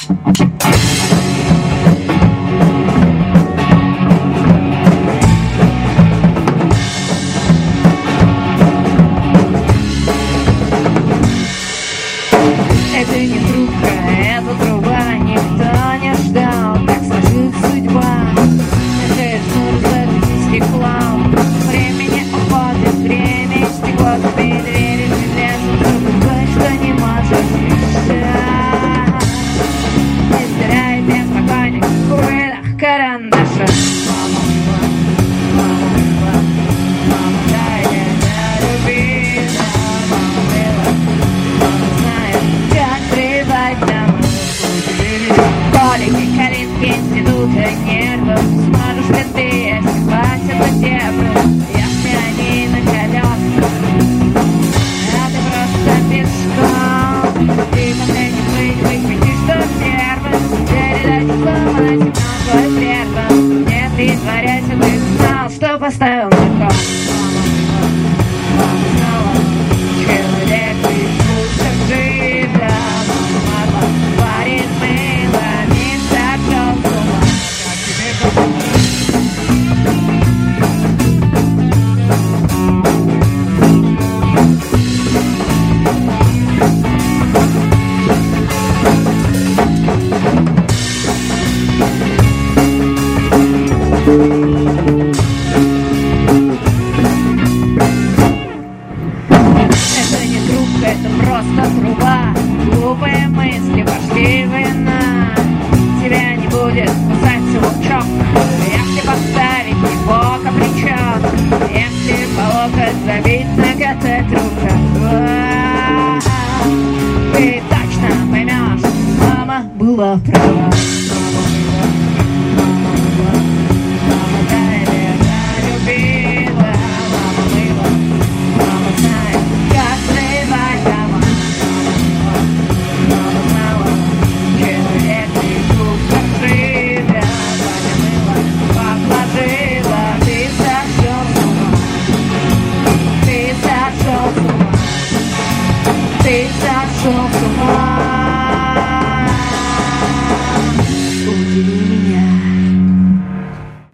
Это не трубка, это труба, никто не ждал, так сложилась судьба. Это шнур за стеклом, времени уходит, время стекло, забей двери, железо, забывай, что не можешь решать. Не стирай без спокойных курылах карандаша. Калитки института нервов, сможешь ли ты, если хватит на тебе? Я с пианино колесах, а ты просто пешком. Ты последний быть, выхвати, что первым. Передать слово на темно твой первым. Не притворяйся, ты знал, что поставил на кон. Человек без вкуса жива, мама варит мыло. Это не трубка, это просто труба. Глупые мысли пошли вина. Тебя не будет кусать волчок, если поставить его капричок, если по локоть забить ноготой трубка. Ты точно поймешь, мама была права. Ты сошел с ума.